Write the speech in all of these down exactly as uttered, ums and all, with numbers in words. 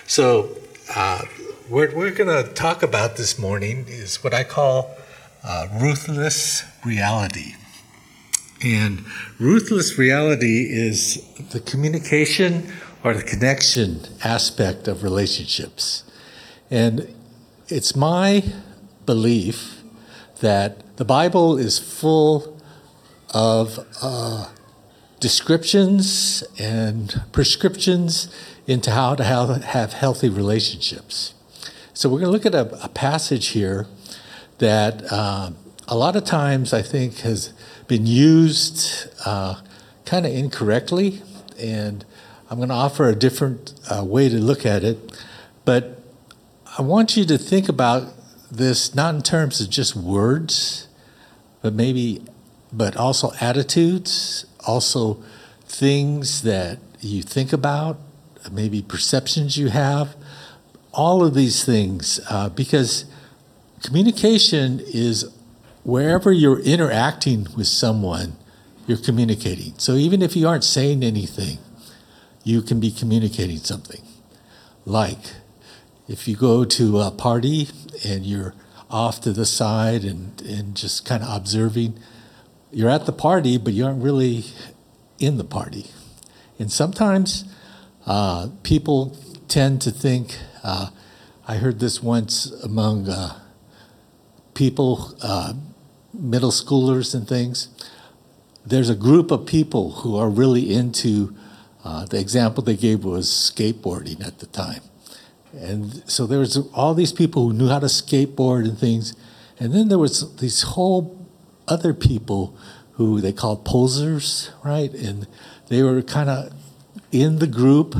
So, uh, what we're going to talk about this morning is what I call uh, ruthless reality. And ruthless reality is the communication or the connection aspect of relationships. And it's my belief that the Bible is full of uh, descriptions and prescriptions into how to have, have healthy relationships. So we're going to look at a, a passage here that uh, a lot of times I think has been used uh, kind of incorrectly, and I'm going to offer a different uh, way to look at it. But I want you to think about this not in terms of just words, but maybe, but also attitudes, also things that you think about, maybe perceptions you have, all of these things, uh, because communication is wherever you're interacting with someone, you're communicating. So even if you aren't saying anything, you can be communicating something. Like if you go to a party and you're off to the side and, and just kind of observing, you're at the party, but you aren't really in the party. And sometimes uh, people tend to think, uh, I heard this once among uh, people, uh, middle schoolers and things, there's a group of people who are really into, uh, the example they gave was skateboarding at the time. And so there was all these people who knew how to skateboard and things. And then there was these whole other people who they called posers, right? And they were kind of in the group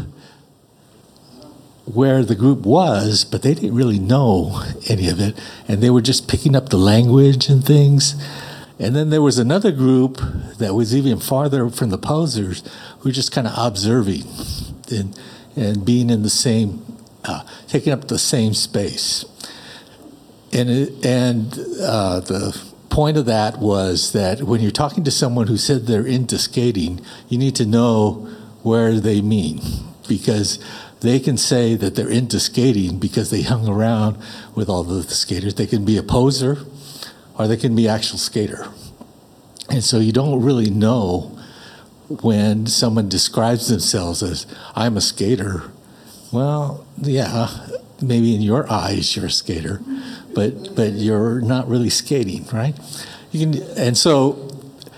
where the group was, but they didn't really know any of it. And they were just picking up the language and things. And then there was another group that was even farther from the posers who were just kind of observing and, and being in the same, uh, taking up the same space. And, it, and uh, the point of that was that when you're talking to someone who said they're into skating, you need to know where they mean, because they can say that they're into skating because they hung around with all the skaters. They can be a poser or they can be actual skater. And so you don't really know when someone describes themselves as, I'm a skater. Well, yeah, maybe in your eyes you're a skater, but but you're not really skating, right? You can, and so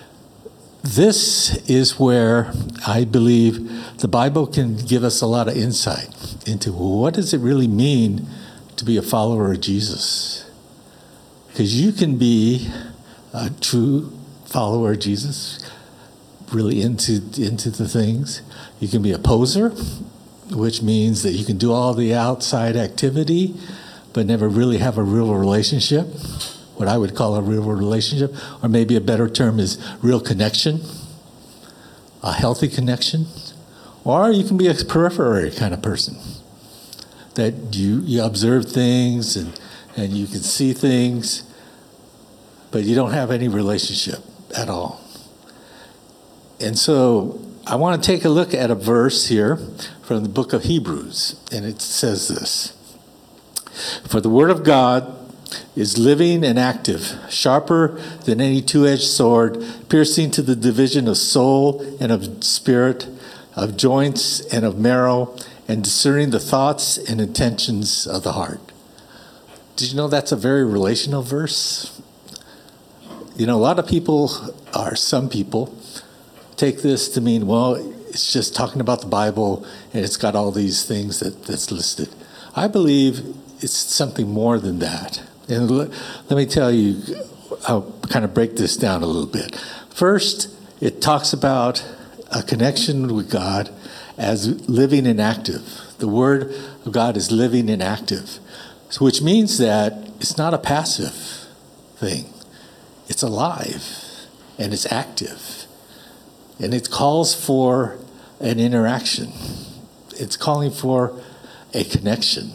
this is where I believe the Bible can give us a lot of insight into what does it really mean to be a follower of Jesus. Because you can be a true follower of Jesus, really into into the things. You can be a poser, which means that you can do all the outside activity, but never really have a real relationship, what I would call a real relationship, or maybe a better term is real connection, a healthy connection. Or you can be a periphery kind of person, that you, you observe things and, and you can see things, but you don't have any relationship at all. And so I want to take a look at a verse here from the book of Hebrews, and it says this: For the word of God is living and active, sharper than any two-edged sword, piercing to the division of soul and of spirit, of joints and of marrow, and discerning the thoughts and intentions of the heart. Did you know that's a very relational verse? You know, a lot of people, or some people, take this to mean, well, it's just talking about the Bible and it's got all these things that, that's listed. I believe it's something more than that. And let, let me tell you, I'll kind of break this down a little bit. First, it talks about a connection with God as living and active. The Word of God is living and active, so which means that it's not a passive thing. It's alive and it's active. And it calls for an interaction. It's calling for a connection.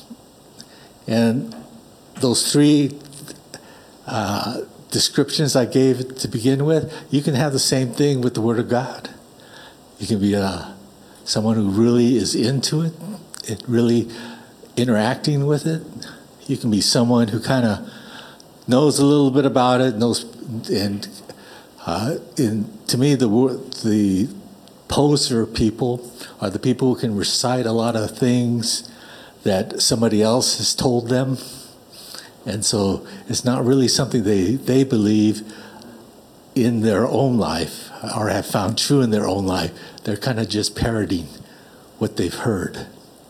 And those three uh, descriptions I gave to begin with, you can have the same thing with the Word of God. You can be uh, someone who really is into it it really interacting with it. You can be someone who kind of knows a little bit about it, knows, and uh, in, to me, the the poser people are the people who can recite a lot of things that somebody else has told them, and so it's not really something they they believe in their own life or have found true in their own life. They're kind of just parroting what they've heard.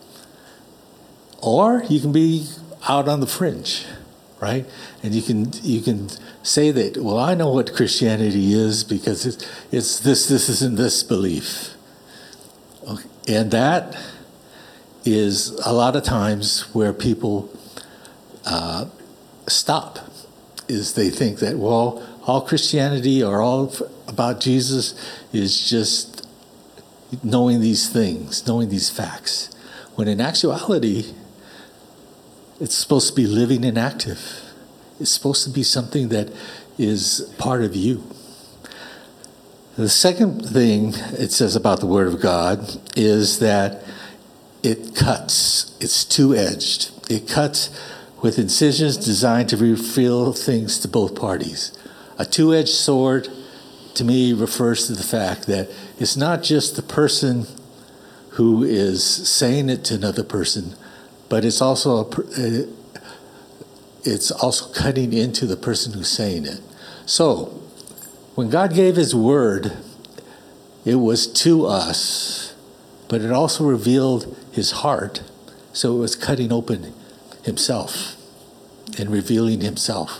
Or you can be out on the fringe, right? And you can you can say that, well, I know what Christianity is because it's, it's this, this, this, and this belief. Okay. And that is a lot of times where people uh, stop, is they think that, well, all Christianity or all about Jesus is just knowing these things, knowing these facts. When in actuality, it's supposed to be living and active. It's supposed to be something that is part of you. The second thing it says about the Word of God is that it cuts. It's two-edged. It cuts with incisions designed to reveal things to both parties. A two-edged sword, to me, refers to the fact that it's not just the person who is saying it to another person, but it's also a, it's also cutting into the person who's saying it. So, when God gave His Word, it was to us, but it also revealed His heart. So it was cutting open Himself and revealing Himself.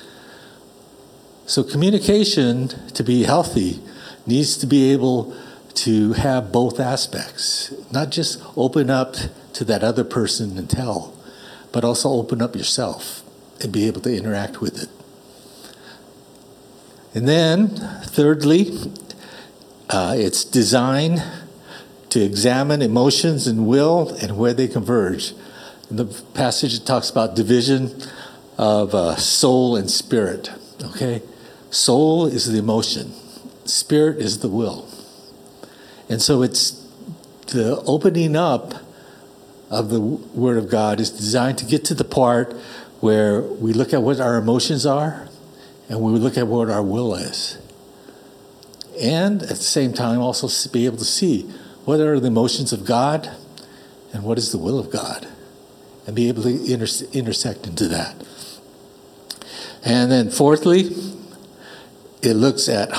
So communication, to be healthy, needs to be able to have both aspects. Not just open up to that other person and tell, but also open up yourself and be able to interact with it. And then, thirdly, uh, it's designed to examine emotions and will and where they converge. In the passage, it talks about division of uh, soul and spirit. Okay? Soul is the emotion. Spirit is the will. And so it's the opening up of the Word of God is designed to get to the part where we look at what our emotions are and we look at what our will is. And at the same time also be able to see what are the emotions of God and what is the will of God, and be able to inter- intersect into that. And then fourthly, it looks at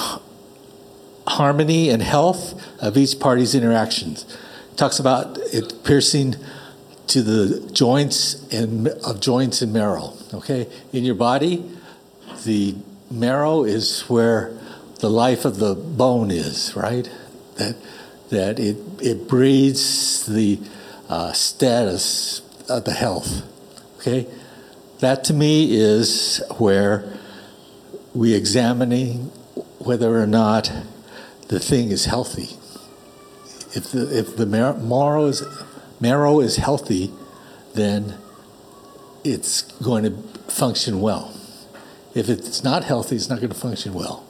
harmony and health of each party's interactions. It talks about it piercing to the joints and of joints and marrow. Okay, in your body, the marrow is where the life of the bone is, right? That that it it breeds the uh, status of the health. Okay, that to me is where we examining whether or not the thing is healthy. If the if the mar- marrow is marrow is healthy, then it's going to function well. If it's not healthy, it's not going to function well.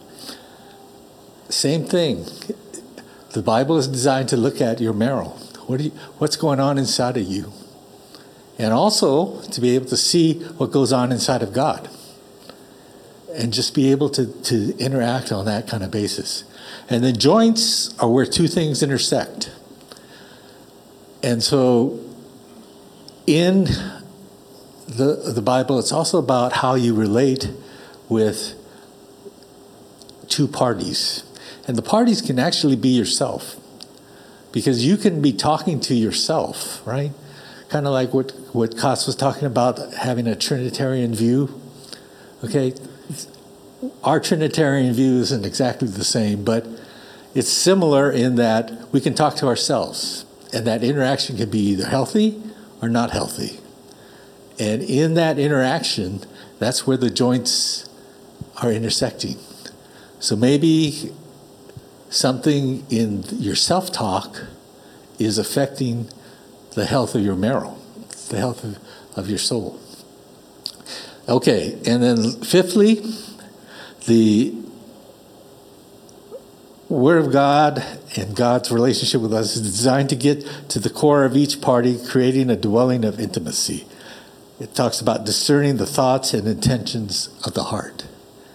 Same thing. The Bible is designed to look at your marrow. What do you, what's going on inside of you? And also to be able to see what goes on inside of God. And just be able to, to interact on that kind of basis. And the joints are where two things intersect. And so in the the Bible, it's also about how you relate with two parties. And the parties can actually be yourself. Because you can be talking to yourself, right? Kind of like what, what Koss was talking about, having a Trinitarian view. Okay? Our Trinitarian view isn't exactly the same, but it's similar in that we can talk to ourselves. And that interaction can be either healthy or not healthy. And in that interaction, that's where the joints are intersecting. So maybe something in your self-talk is affecting the health of your marrow, the health of, of your soul. Okay, and then fifthly, the Word of God and God's relationship with us is designed to get to the core of each party, creating a dwelling of intimacy. It talks about discerning the thoughts and intentions of the heart.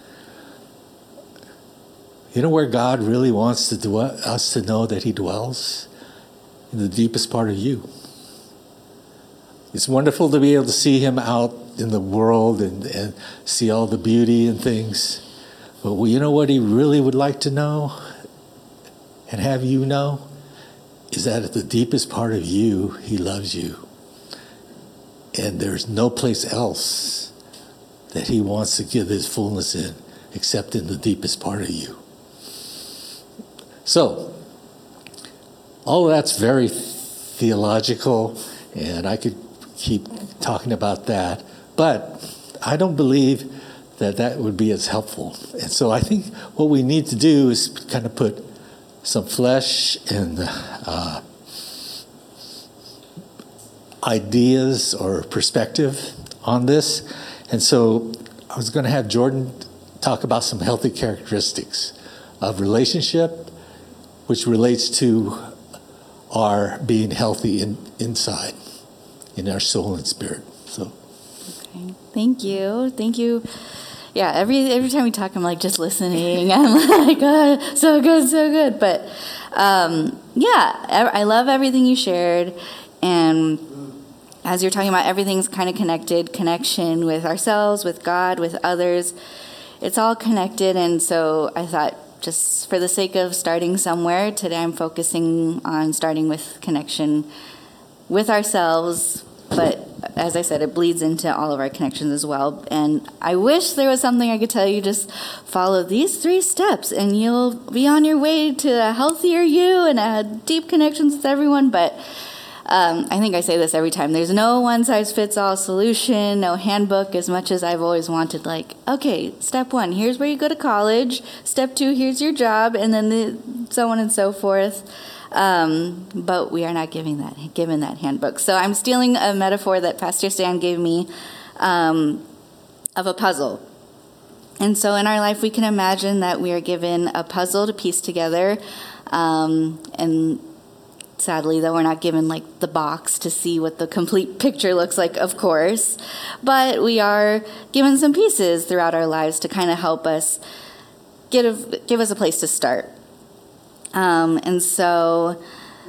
You know where God really wants to dwell, us to know that he dwells? In the deepest part of you. It's wonderful to be able to see him out in the world and, and see all the beauty and things. But you know what he really would like to know and have you know? Is that at the deepest part of you, he loves you. And there's no place else that he wants to give his fullness in except in the deepest part of you. So, all of that's very theological, and I could keep talking about that, but I don't believe that that would be as helpful. And so I think what we need to do is kind of put some flesh and uh, ideas or perspective on this. And so I was going to have Jordan talk about some healthy characteristics of relationship, which relates to our being healthy in, inside, in our soul and spirit. So, okay. Thank you. Thank you. Yeah, every every time we talk, I'm like just listening. I'm like, oh, so good, so good. But um, yeah, I, I love everything you shared. And as you're talking about, everything's kind of connected, connection with ourselves, with God, with others. It's all connected. And so I thought, just for the sake of starting somewhere, today I'm focusing on starting with connection with ourselves, but as I said, it bleeds into all of our connections as well. And I wish there was something I could tell you, just follow these three steps and you'll be on your way to a healthier you and a deep connections with everyone, but Um, I think I say this every time. There's no one-size-fits-all solution, no handbook, as much as I've always wanted, like, okay, step one, here's where you go to college. Step two, here's your job, and then the, so on and so forth. Um, but we are not giving that, given that handbook. So I'm stealing a metaphor that Pastor Stan gave me um, of a puzzle. And so in our life, we can imagine that we are given a puzzle to piece together, um, and sadly, though, we're not given like the box to see what the complete picture looks like, of course, but we are given some pieces throughout our lives to kind of help us get a, give us a place to start. Um, and so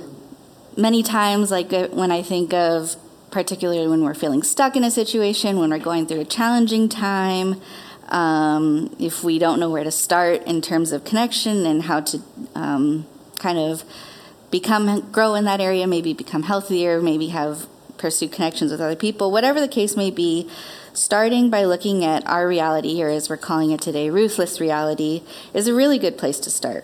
many times, like when I think of, particularly when we're feeling stuck in a situation, when we're going through a challenging time, um, if we don't know where to start in terms of connection and how to um, kind of become, grow in that area, maybe become healthier, maybe have pursue connections with other people, whatever the case may be, starting by looking at our reality, or as we're calling it today, ruthless reality, is a really good place to start.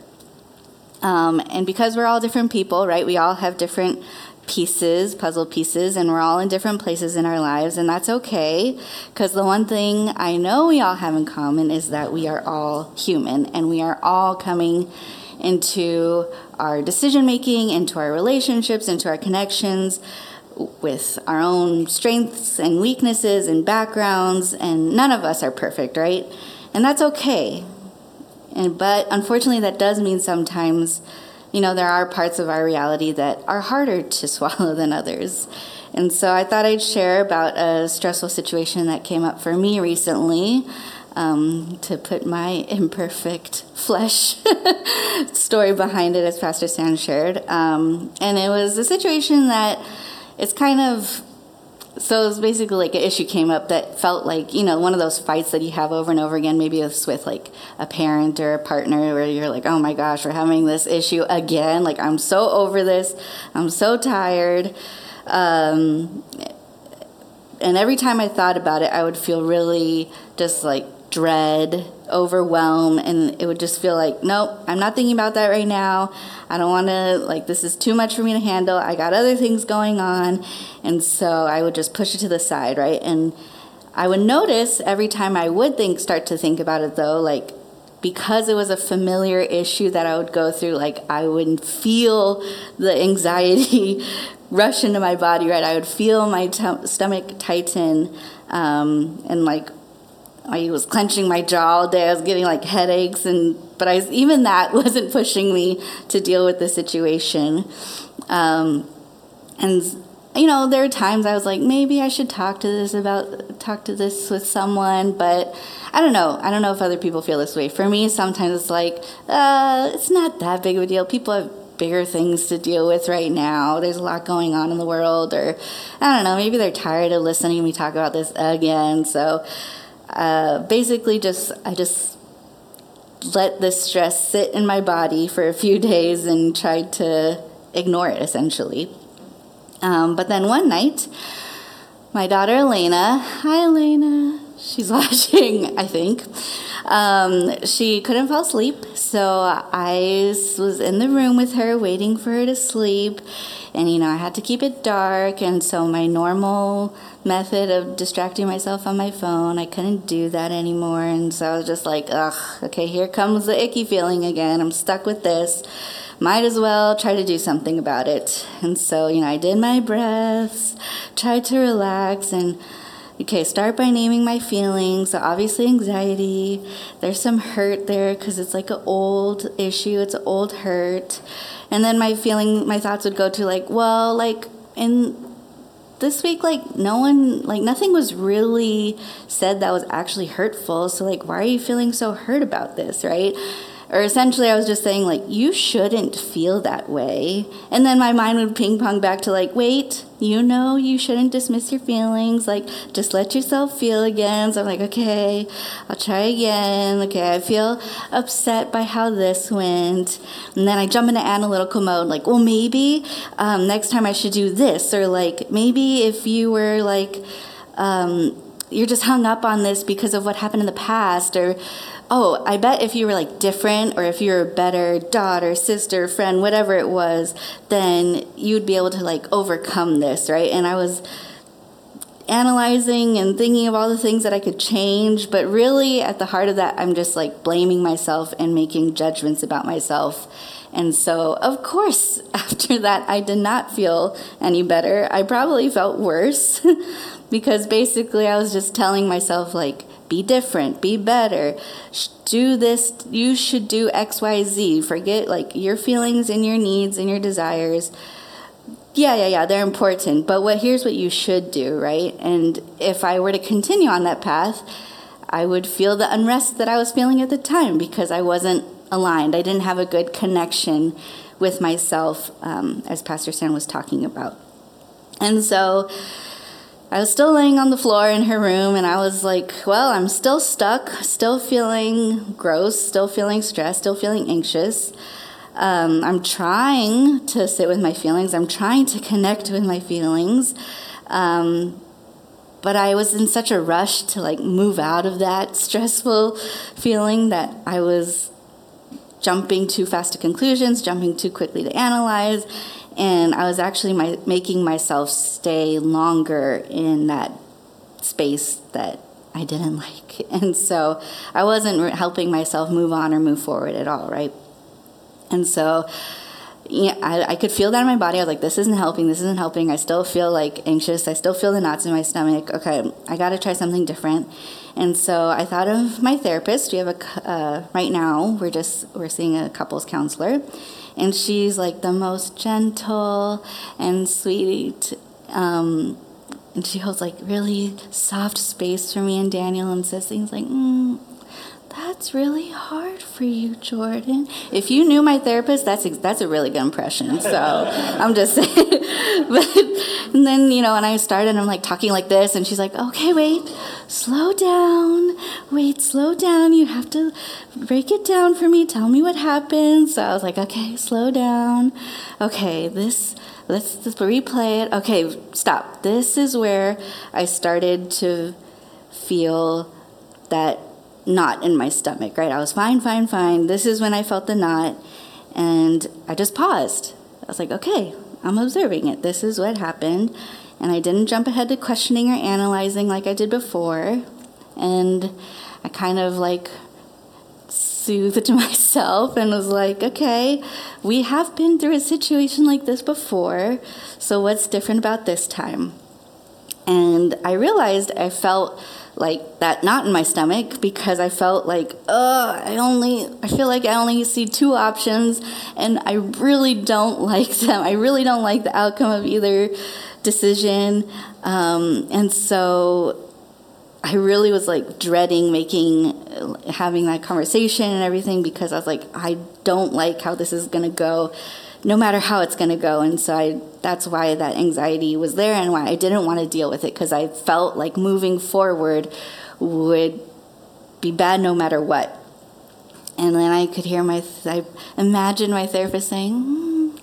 Um, and because we're all different people, right, we all have different pieces, puzzle pieces, and we're all in different places in our lives, and that's okay, because the one thing I know we all have in common is that we are all human, and we are all coming into our decision-making, into our relationships, into our connections with our own strengths and weaknesses and backgrounds, and none of us are perfect, right? And that's okay. And but unfortunately, that does mean sometimes, you know, there are parts of our reality that are harder to swallow than others. And so I thought I'd share about a stressful situation that came up for me recently, Um, to put my imperfect flesh story behind it, as Pastor Stan shared. Um, and it was a situation that it's kind of, so it was basically like an issue came up that felt like, you know, one of those fights that you have over and over again, maybe it's with like a parent or a partner where you're like, oh my gosh, we're having this issue again. Like, I'm so over this. I'm so tired. Um, and every time I thought about it, I would feel really just like dread, overwhelm, and it would just feel like, nope, I'm not thinking about that right now. I don't want to, like, this is too much for me to handle. I got other things going on. And so I would just push it to the side, right? And I would notice every time I would think, start to think about it, though, like, because it was a familiar issue that I would go through, like, I would feel the anxiety rush into my body, right? I would feel my t- stomach tighten, um, and, like, I was clenching my jaw all day. I was getting like headaches, and but I even that wasn't pushing me to deal with the situation. Um, and you know, there are times I was like, maybe I should talk to this about talk to this with someone, but I don't know. I don't know if other people feel this way. For me, sometimes it's like, uh, it's not that big of a deal. People have bigger things to deal with right now. There's a lot going on in the world, or I don't know. Maybe they're tired of listening to me talk about this again. So uh, basically, just I just let this stress sit in my body for a few days and tried to ignore it, essentially. Um, but then one night, my daughter Elena, hi Elena, she's watching, I think, um, she couldn't fall asleep, so I was in the room with her waiting for her to sleep, and you know, I had to keep it dark, and so my normal method of distracting myself on my phone, I couldn't do that anymore, and so I was just like, ugh, okay, here comes the icky feeling again, I'm stuck with this. Might as well try to do something about it. And so, you know, I did my breaths, tried to relax, and, okay, start by naming my feelings. So obviously anxiety, there's some hurt there because it's like an old issue, it's an old hurt. And then my feeling, my thoughts would go to like, well, like in this week, like no one, like nothing was really said that was actually hurtful. So like, why are you feeling so hurt about this, right? Or essentially, I was just saying, like, you shouldn't feel that way. And then my mind would ping pong back to, like, wait, you know you shouldn't dismiss your feelings. Like, just let yourself feel again. So I'm like, okay, I'll try again. Okay, I feel upset by how this went. And then I jump into analytical mode, like, well, maybe um, next time I should do this. Or, like, maybe if you were, like, um, you're just hung up on this because of what happened in the past. Or, oh, I bet if you were like different, or if you're a better daughter, sister, friend, whatever it was, then you'd be able to like overcome this, right? And I was analyzing and thinking of all the things that I could change, but really at the heart of that, I'm just like blaming myself and making judgments about myself. And so, of course, after that, I did not feel any better. I probably felt worse because basically I was just telling myself like, be different, be better, do this, you should do X, Y, Z. Forget like your feelings and your needs and your desires. Yeah, yeah, yeah, they're important. But what here's what you should do, right? And if I were to continue on that path, I would feel the unrest that I was feeling at the time because I wasn't aligned. I didn't have a good connection with myself, um, as Pastor Stan was talking about. And so I was still laying on the floor in her room, and I was like, well, I'm still stuck, still feeling gross, still feeling stressed, still feeling anxious. Um, I'm trying to sit with my feelings. I'm trying to connect with my feelings. Um, but I was in such a rush to, like, move out of that stressful feeling that I was jumping too fast to conclusions, jumping too quickly to analyze. And I was actually my, making myself stay longer in that space that I didn't like. And so I wasn't re- helping myself move on or move forward at all, right? And so yeah, I, I could feel that in my body. I was like, this isn't helping, this isn't helping. I still feel like anxious. I still feel the knots in my stomach. Okay, I got to try something different. And so I thought of my therapist. We have a, uh, right now, we're just, we're seeing a couples counselor. And she's like the most gentle and sweet. Um, and she holds like really soft space for me and Daniel and says things like, mm, that's really hard for you, Jordan. If you knew my therapist, that's that's a really good impression. So I'm just saying. But, and then, you know, when I started, I'm like talking like this, and she's like, okay, wait, slow down. Wait, slow down. You have to break it down for me. Tell me what happened. So I was like, okay, slow down. Okay, this, let's just replay it. Okay, stop. This is where I started to feel that knot in my stomach, right? I was fine, fine, fine. This is when I felt the knot, and I just paused. I was like, okay, I'm observing it. This is what happened, and I didn't jump ahead to questioning or analyzing like I did before, and I kind of like soothed myself and was like, okay, we have been through a situation like this before, so what's different about this time? And I realized I felt like that knot in my stomach because I felt like, oh, I only, I feel like I only see two options, and I really don't like them. I really don't like the outcome of either decision. Um, and so I really was like dreading making, having that conversation and everything, because I was like, I don't like how this is going to go, no matter how it's going to go. And so I, that's why that anxiety was there, and why I didn't want to deal with it, because I felt like moving forward would be bad no matter what. And then I could hear my, I imagined my therapist saying, mm,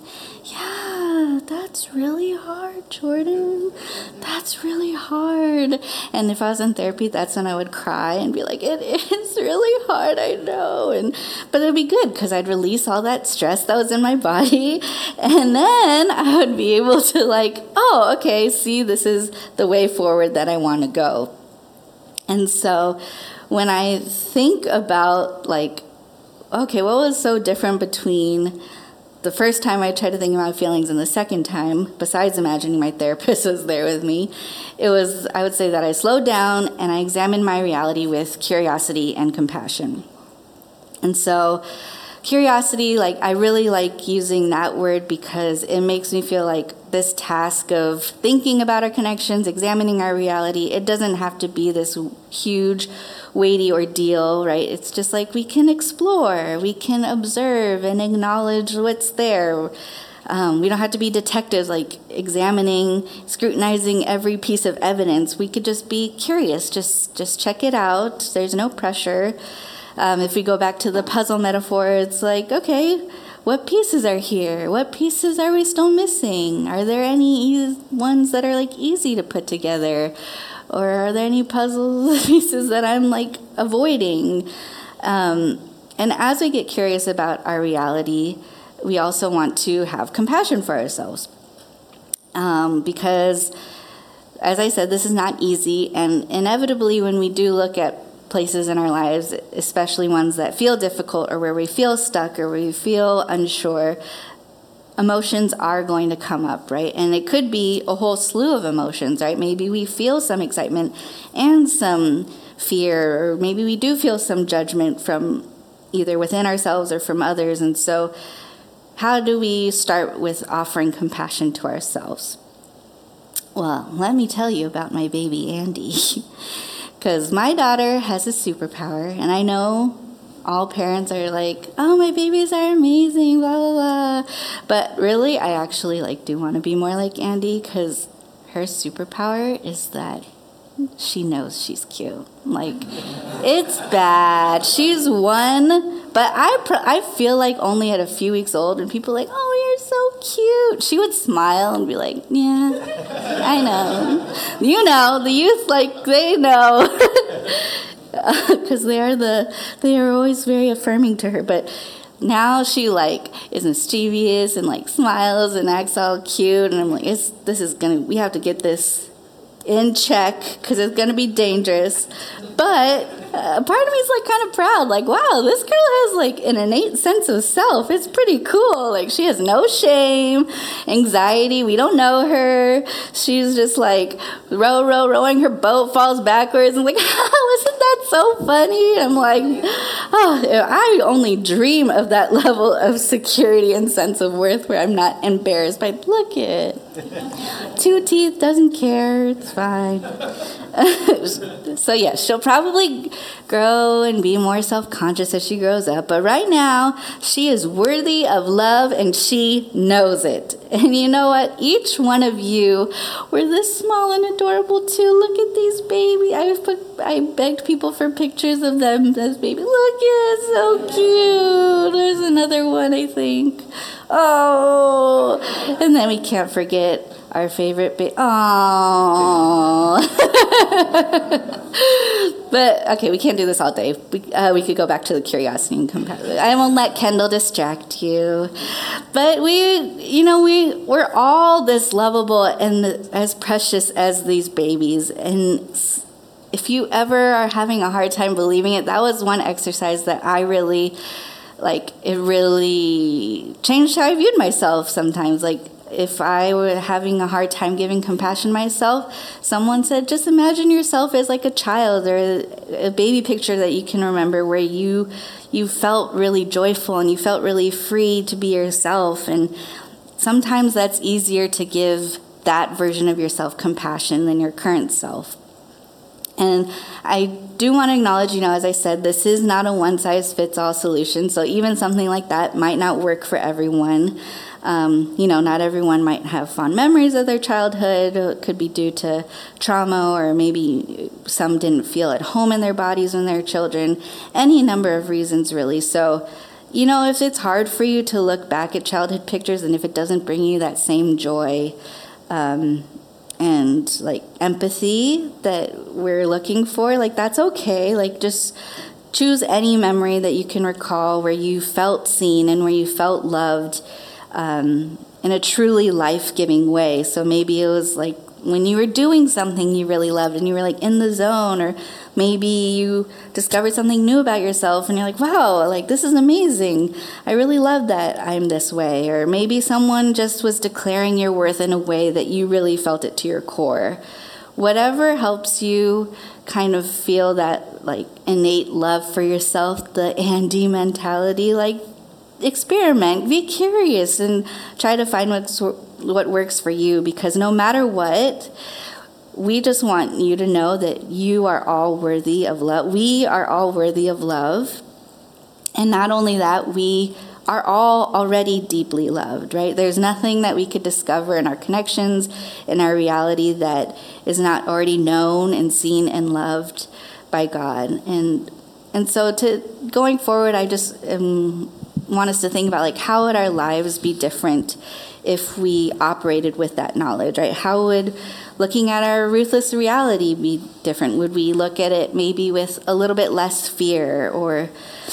yeah, that's really hard, Jordan. That's really hard. And if I was in therapy, that's when I would cry and be like, it is really hard, I know. And but it'd be good, because I'd release all that stress that was in my body. And then I would be able to like, oh, okay, see, this is the way forward that I want to go. And so when I think about like, okay, what was so different between the first time I tried to think about feelings and the second time, besides imagining my therapist was there with me, it was, I would say that I slowed down and I examined my reality with curiosity and compassion. And so curiosity, like, I really like using that word because it makes me feel like this task of thinking about our connections, examining our reality, it doesn't have to be this huge, weighty ordeal, right? It's just like we can explore, we can observe and acknowledge what's there. Um, we don't have to be detectives, like examining, scrutinizing every piece of evidence. We could just be curious, just just check it out. There's no pressure. Um, if we go back to the puzzle metaphor, it's like, okay, what pieces are here? What pieces are we still missing? Are there any e- ones that are like easy to put together? Or are there any puzzle pieces that I'm like avoiding? Um, and as we get curious about our reality, we also want to have compassion for ourselves. Um, because, as I said, this is not easy. And inevitably, when we do look at places in our lives, especially ones that feel difficult or where we feel stuck or we feel unsure, emotions are going to come up, right? And it could be a whole slew of emotions, right? Maybe we feel some excitement and some fear, or maybe we do feel some judgment from either within ourselves or from others. And so how do we start with offering compassion to ourselves? Well, let me tell you about my baby Andy. Because my daughter has a superpower, and I know all parents are like, oh, my babies are amazing, blah, blah, blah. But really, I actually like do want to be more like Andy, because her superpower is that she knows she's cute. Like, it's bad. She's one, but I pr- I feel like only at a few weeks old, and people are like, oh, you're so cute. She would smile and be like, yeah, I know. You know, the youth, like, they know. Because they are the, they are always very affirming to her. But now she, like, is mischievous and, like, smiles and acts all cute. And I'm like, it's, this is going to, we have to get this in check, because it's going to be dangerous. But uh, part of me is like kind of proud, like, wow, this girl has like an innate sense of self. It's pretty cool. Like, she has no shame, anxiety. We don't know her. She's just like row, row, rowing her boat, falls backwards, and like, oh, isn't that so funny? I'm like, oh, I only dream of that level of security and sense of worth where I'm not embarrassed by, look it, two teeth, doesn't care, it's fine. So yeah, she'll probably grow and be more self-conscious as she grows up. But right now, she is worthy of love, and she knows it. And you know what? Each one of you were this small and adorable too. Look at these babies. I put, I begged people for pictures of them as babies. Look, it's so cute. There's another one, I think. Oh, and then we can't forget our favorite baby. Aww. But, okay, we can't do this all day. We, uh, we could go back to the curiosity and compassion. I won't let Kendall distract you. But we, you know, we, we're all this lovable and as precious as these babies. And if you ever are having a hard time believing it, that was one exercise that I really, like, it really changed how I viewed myself sometimes. Like, if I were having a hard time giving compassion myself, someone said, just imagine yourself as like a child or a, a baby picture that you can remember where you you felt really joyful and you felt really free to be yourself. And sometimes that's easier to give that version of yourself compassion than your current self. And I do want to acknowledge, you know, as I said, this is not a one-size-fits-all solution. So even something like that might not work for everyone. Um, you know, not everyone might have fond memories of their childhood. It could be due to trauma, or maybe some didn't feel at home in their bodies when they were children. Any number of reasons, really. So, you know, if it's hard for you to look back at childhood pictures and if it doesn't bring you that same joy, um, and like empathy that we're looking for, like that's okay. Like just choose any memory that you can recall where you felt seen and where you felt loved um, in a truly life-giving way. So maybe it was like when you were doing something you really loved and you were like in the zone, or maybe you discovered something new about yourself and you're like, wow, like this is amazing. I really love that I'm this way. Or maybe someone just was declaring your worth in a way that you really felt it to your core. Whatever helps you kind of feel that like innate love for yourself, the Andy mentality, like experiment, be curious, and try to find what's, what works for you, because no matter what, we just want you to know that you are all worthy of love. We are all worthy of love. And not only that, we are all already deeply loved, right? There's nothing that we could discover in our connections, in our reality, that is not already known and seen and loved by God. And and so to going forward, I just um, want us to think about, like, how would our lives be different if we operated with that knowledge, right? How would looking at our ruthless reality be different? Would we look at it maybe with a little bit less fear, or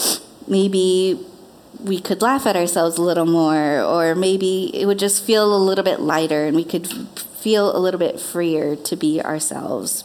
maybe we could laugh at ourselves a little more, or maybe it would just feel a little bit lighter and we could feel a little bit freer to be ourselves?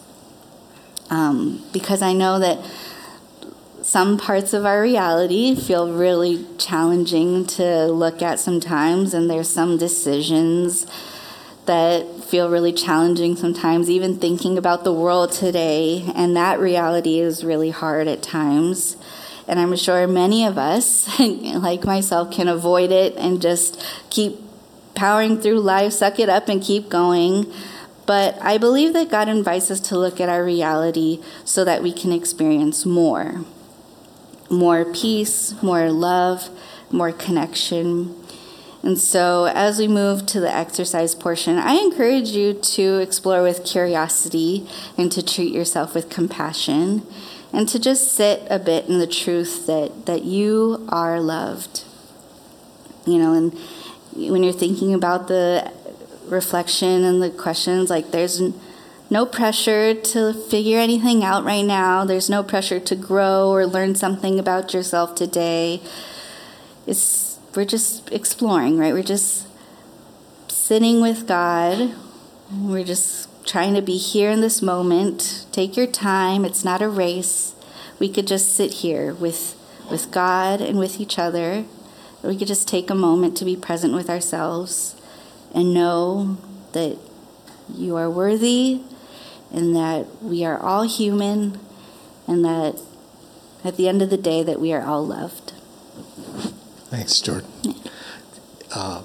Um, because I know that some parts of our reality feel really challenging to look at sometimes, and there's some decisions that feel really challenging sometimes, even thinking about the world today, and that reality is really hard at times. And I'm sure many of us, like myself, can avoid it and just keep powering through life, suck it up and keep going. But I believe that God invites us to look at our reality so that we can experience more. More peace, more love, more connection. And so as we move to the exercise portion, I encourage you to explore with curiosity and to treat yourself with compassion, and to just sit a bit in the truth that, that you are loved. You know, and when you're thinking about the reflection and the questions, like there's no pressure to figure anything out right now. There's no pressure to grow or learn something about yourself today. It's we're just exploring, right? We're just sitting with God. We're just trying to be here in this moment. Take your time. It's not a race. We could just sit here with with God and with each other. We could just take a moment to be present with ourselves and know that you are worthy, and that we are all human, and that at the end of the day that we are all loved. Thanks, Jordan. Yeah. Uh,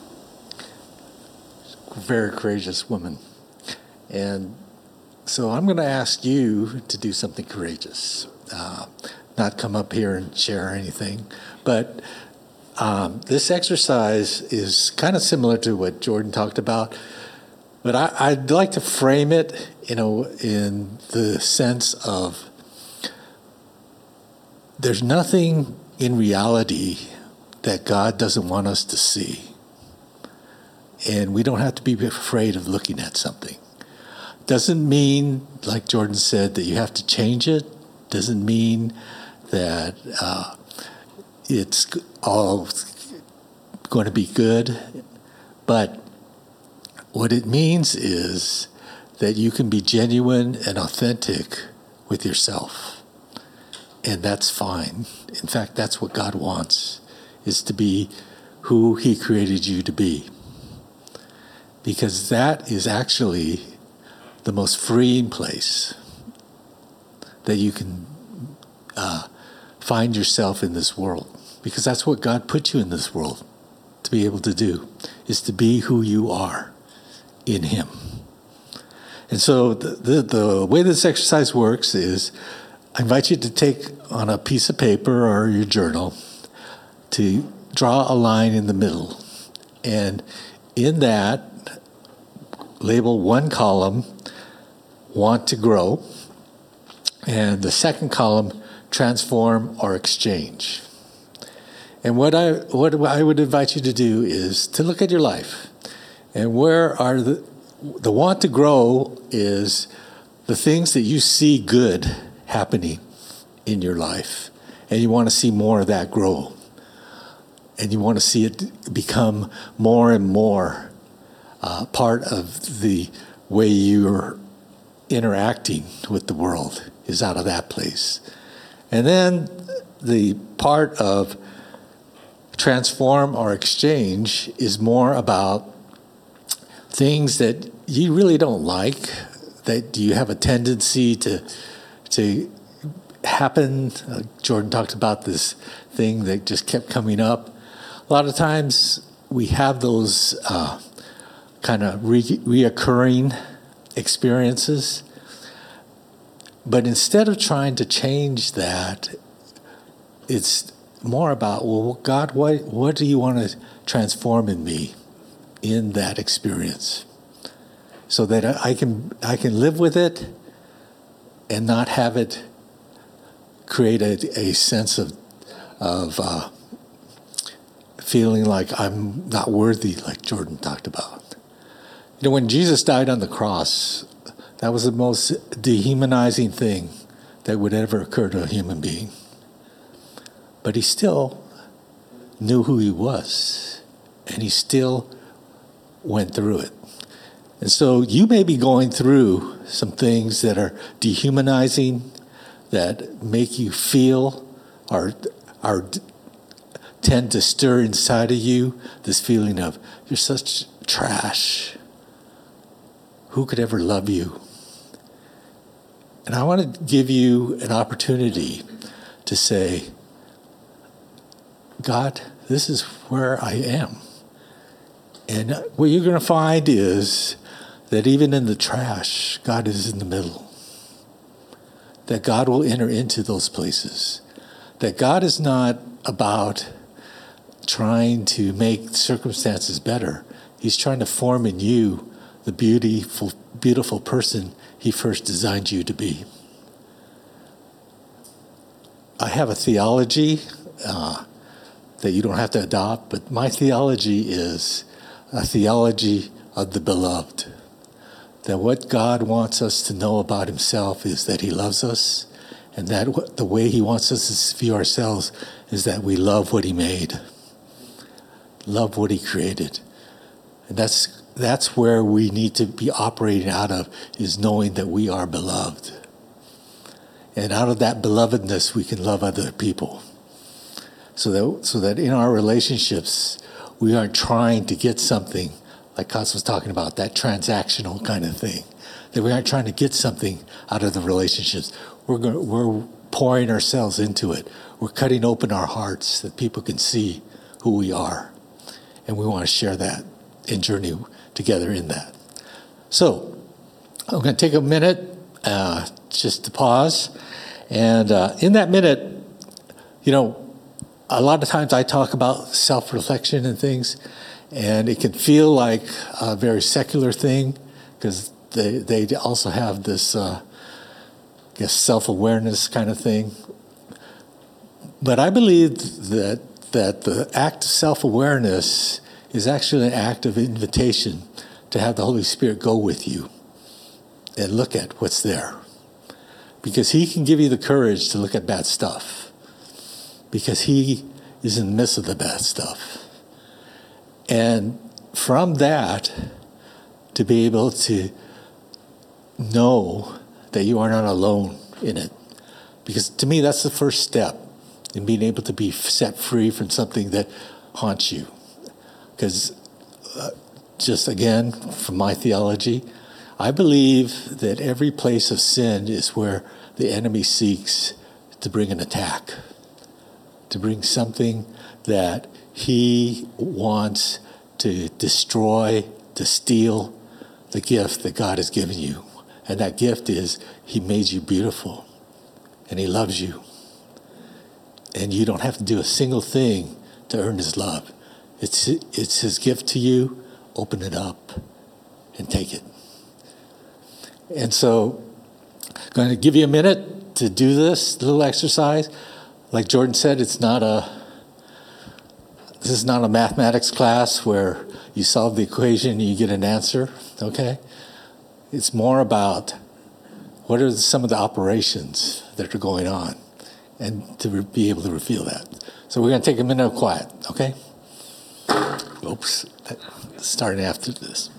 very courageous woman. And so I'm going to ask you to do something courageous. Uh, not come up here and share anything, but um, this exercise is kind of similar to what Jordan talked about, but I, I'd like to frame it, you know, in the sense of there's nothing in reality that God doesn't want us to see. And we don't have to be afraid of looking at something. Doesn't mean, like Jordan said, that you have to change it. Doesn't mean that uh, it's all going to be good. But what it means is that you can be genuine and authentic with yourself. And that's fine. In fact, that's what God wants, is to be who he created you to be. because that is actually the most freeing place that you can uh, find yourself in this world, because that's what God put you in this world to be able to do, is to be who you are in Him. And so the, the, the way this exercise works is I invite you to take on a piece of paper or your journal to draw a line in the middle. And in that, label one column, want to grow, and the second column, transform or exchange. And what I what I would invite you to do is to look at your life, and where are the the want to grow is the things that you see good happening in your life, and you want to see more of that grow, and you want to see it become more and more uh, part of the way you're interacting with the world is out of that place. And then the part of transform or exchange is more about things that you really don't like, that you have a tendency to to happen. Uh, Jordan talked about this thing that just kept coming up. A lot of times we have those uh, kind of re- reoccurring experiences. But instead of trying to change that, it's more about, well, God, what, what do you want to transform in me in that experience, so that I can I can live with it and not have it create a, a sense of of uh, feeling like I'm not worthy, like Jordan talked about. You know, when Jesus died on the cross, that was the most dehumanizing thing that would ever occur to a human being. But he still knew who he was, and he still went through it. And so you may be going through some things that are dehumanizing, that make you feel or, or tend to stir inside of you this feeling of, you're such trash. Who could ever love you? And I want to give you an opportunity to say, God, this is where I am. And what you're going to find is that even in the trash, God is in the middle. That God will enter into those places. That God is not about trying to make circumstances better. He's trying to form in you the beautiful, beautiful person He first designed you to be. I have a theology uh, that you don't have to adopt, but my theology is a theology of the beloved. That what God wants us to know about Himself is that He loves us, and that the way He wants us to view ourselves is that we love what He made, love what He created. And that's that's where we need to be operating out of, is knowing that we are beloved. And out of that belovedness, we can love other people. So that so that in our relationships, we aren't trying to get something, like Kaz was talking about, that transactional kind of thing. That we aren't trying to get something out of the relationships. We're going, we're pouring ourselves into it. We're cutting open our hearts that people can see who we are. And we want to share that and journey together in that. So I'm going to take a minute uh, just to pause. And uh, in that minute, you know, a lot of times I talk about self-reflection and things, and it can feel like a very secular thing, because they they also have this, uh, I guess, self-awareness kind of thing. But I believe that that the act of self-awareness is actually an act of invitation to have the Holy Spirit go with you and look at what's there. Because He can give you the courage to look at bad stuff. Because He is in the midst of the bad stuff. And from that, to be able to know that you are not alone in it. Because to me, that's the first step in being able to be set free from something that haunts you. Because uh, just again, from my theology, I believe that every place of sin is where the enemy seeks to bring an attack, to bring something that he wants to destroy, to steal the gift that God has given you. And that gift is he made you beautiful and he loves you. And you don't have to do a single thing to earn his love. It's, it's his gift to you. Open it up and take it. And so I'm going to give you a minute to do this little exercise. Like Jordan said, it's not a, this is not a mathematics class where you solve the equation and you get an answer, okay? It's more about what are some of the operations that are going on and to re- be able to reveal that. So we're going to take a minute of quiet, okay? Oops, that, starting after this.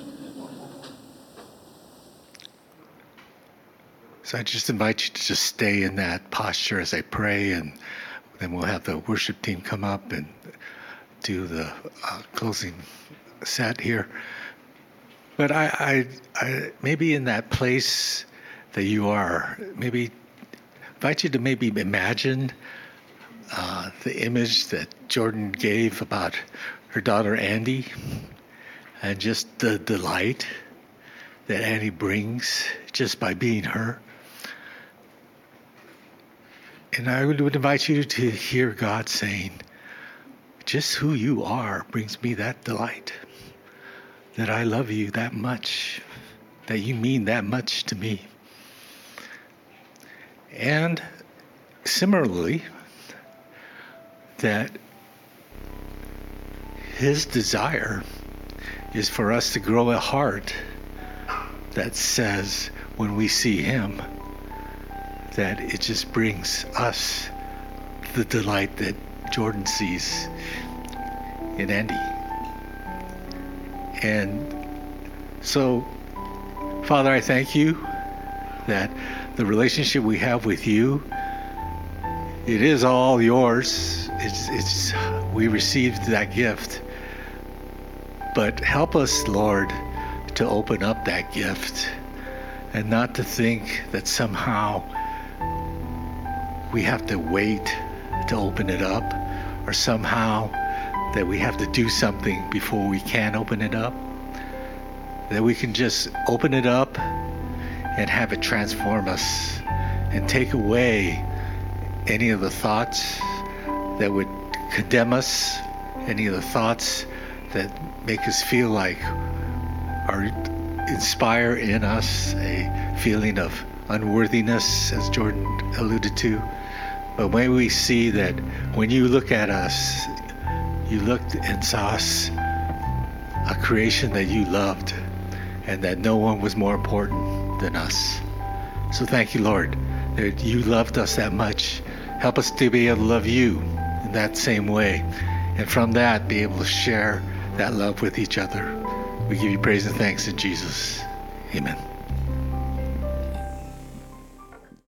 So I just invite you to just stay in that posture as I pray, and then we'll have the worship team come up and do the uh, closing set here. But I, I, I, maybe in that place that you are, maybe invite you to maybe imagine uh, the image that Jordan gave about her daughter Andy, and just the delight that Andy brings just by being her. And I would, would invite you to hear God saying, just who you are brings me that delight, that I love you that much, that you mean that much to me. And similarly, that his desire is for us to grow a heart that says when we see him, that it just brings us the delight that Jordan sees in Andy. And so, Father, I thank you that the relationship we have with you, it is all yours. It's, it's we received that gift. But help us, Lord, to open up that gift and not to think that somehow we have to wait to open it up, or somehow that we have to do something before we can open it up. That we can just open it up and have it transform us and take away any of the thoughts that would condemn us, any of the thoughts that make us feel like or inspire in us a feeling of unworthiness, as Jordan alluded to. But when we see that when you look at us, you looked and saw us a creation that you loved and that no one was more important than us. So thank you, Lord, that you loved us that much. Help us to be able to love you in that same way. And from that, be able to share that love with each other. We give you praise and thanks in Jesus. Amen.